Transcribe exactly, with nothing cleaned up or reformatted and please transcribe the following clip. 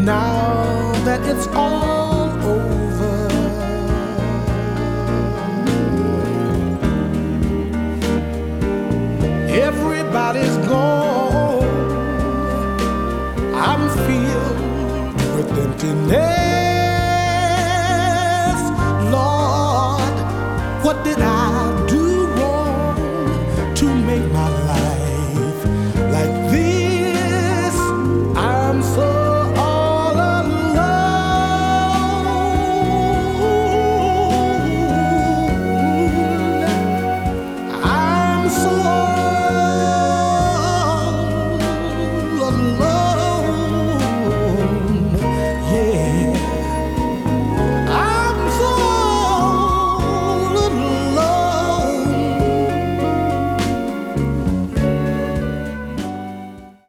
Now that it's all over, everybody's gone. I'm filled with emptiness. Lord, what did I